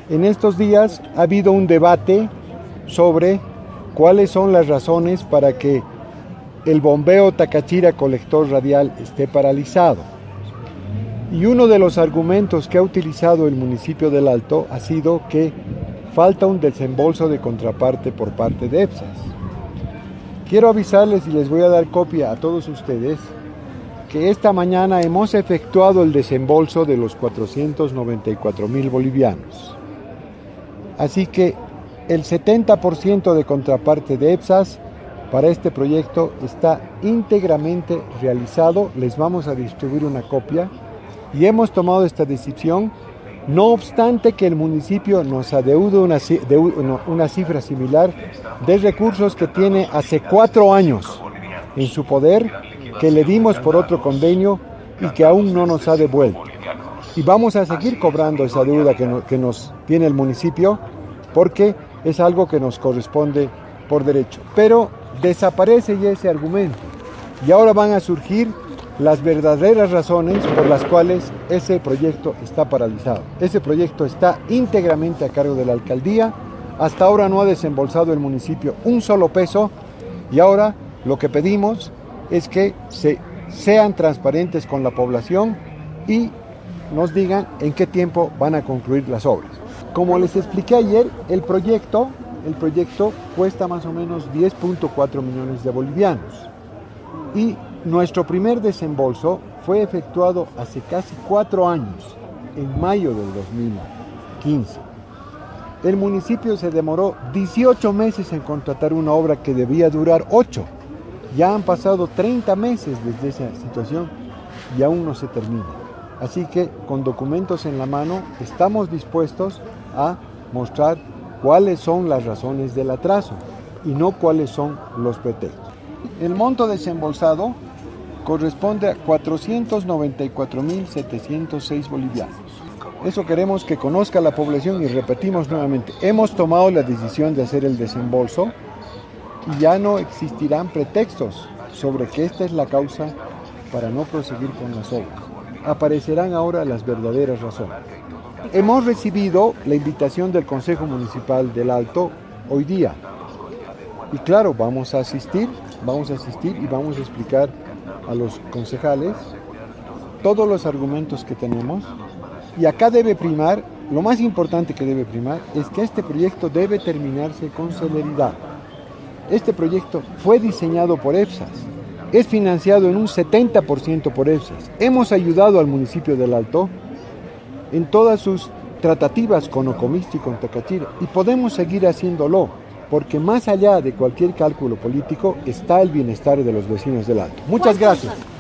En estos días ha habido un debate sobre cuáles son las razones para que el bombeo Táchira colector radial esté paralizado. Y uno de los argumentos que ha utilizado el municipio del Alto ha sido que falta un desembolso de contraparte por parte de EPSAS. Quiero avisarles y les voy a dar copia a todos ustedes que esta mañana hemos efectuado el desembolso de los 494,000 bolivianos. Así que el 70% de contraparte de EPSAS para este proyecto está íntegramente realizado. Les vamos a distribuir una copia y hemos tomado esta decisión, no obstante que el municipio nos adeuda una cifra similar de recursos que tiene hace 4 años en su poder, que le dimos por otro convenio y que aún no nos ha devuelto. Y vamos a seguir cobrando esa deuda que nos tiene el municipio, porque es algo que nos corresponde por derecho. Pero desaparece ya ese argumento y ahora van a surgir las verdaderas razones por las cuales ese proyecto está paralizado. Ese proyecto está íntegramente a cargo de la alcaldía. Hasta ahora no ha desembolsado el municipio un solo peso y ahora lo que pedimos es que sean transparentes con la población y nos digan en qué tiempo van a concluir las obras. Como les expliqué ayer, el proyecto cuesta más o menos 10.4 millones de bolivianos y nuestro primer desembolso fue efectuado hace casi 4 años, en mayo del 2015. El municipio se demoró 18 meses en contratar una obra que debía durar 8. Ya han pasado 30 meses desde esa situación y aún no se termina. Así que con documentos en la mano estamos dispuestos a mostrar cuáles son las razones del atraso y no cuáles son los pretextos. El monto desembolsado corresponde a 494,706 bolivianos. Eso queremos que conozca la población y repetimos nuevamente. Hemos tomado la decisión de hacer el desembolso y ya no existirán pretextos sobre que esta es la causa para no proseguir con las obras. Aparecerán ahora las verdaderas razones. Hemos recibido la invitación del Consejo Municipal del Alto hoy día. Y claro, vamos a asistir y vamos a explicar a los concejales todos los argumentos que tenemos. Y acá debe primar, lo más importante que debe primar, es que este proyecto debe terminarse con celeridad. Este proyecto fue diseñado por EPSAS, es financiado en un 70% por EPSAS. Hemos ayudado al municipio del Alto en todas sus tratativas con Ocomisto y con Táchira y podemos seguir haciéndolo, porque más allá de cualquier cálculo político está el bienestar de los vecinos del Alto. Muchas gracias.